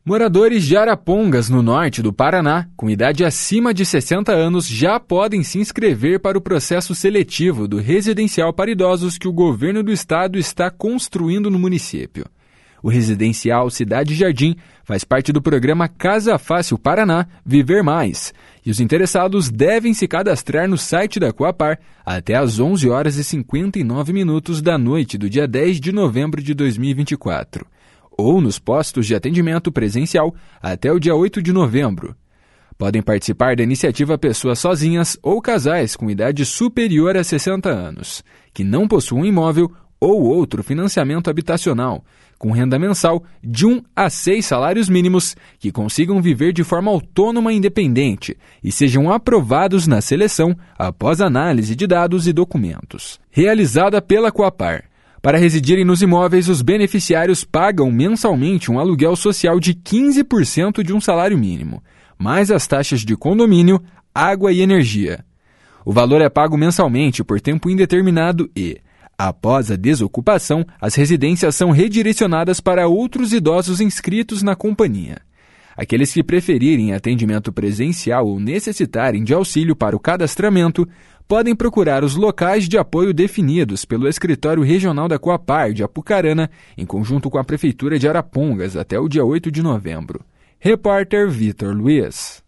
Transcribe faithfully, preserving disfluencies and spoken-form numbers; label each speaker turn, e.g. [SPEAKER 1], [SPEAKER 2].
[SPEAKER 1] Moradores de Arapongas, no norte do Paraná, com idade acima de sessenta anos, já podem se inscrever para o processo seletivo do residencial para idosos que o governo do estado está construindo no município. O residencial Cidade Jardim faz parte do programa Casa Fácil Paraná Viver Mais, e os interessados devem se cadastrar no site da Coapar até às onze horas e cinquenta e nove minutos da noite do dia dez de novembro de dois mil e vinte e quatro. Ou nos postos de atendimento presencial até o dia oito de novembro. Podem participar da iniciativa pessoas sozinhas ou casais com idade superior a sessenta anos, que não possuam imóvel ou outro financiamento habitacional, com renda mensal de um a seis salários mínimos, que consigam viver de forma autônoma e independente e sejam aprovados na seleção após análise de dados e documentos. Realizada pela Coapar. Para residirem nos imóveis, os beneficiários pagam mensalmente um aluguel social de quinze por cento de um salário mínimo, mais as taxas de condomínio, água e energia. O valor é pago mensalmente por tempo indeterminado e, após a desocupação, as residências são redirecionadas para outros idosos inscritos na companhia. Aqueles que preferirem atendimento presencial ou necessitarem de auxílio para o cadastramento podem procurar os locais de apoio definidos pelo Escritório Regional da Coapar de Apucarana, em conjunto com a Prefeitura de Arapongas, até o dia oito de novembro. Repórter Vitor Luiz.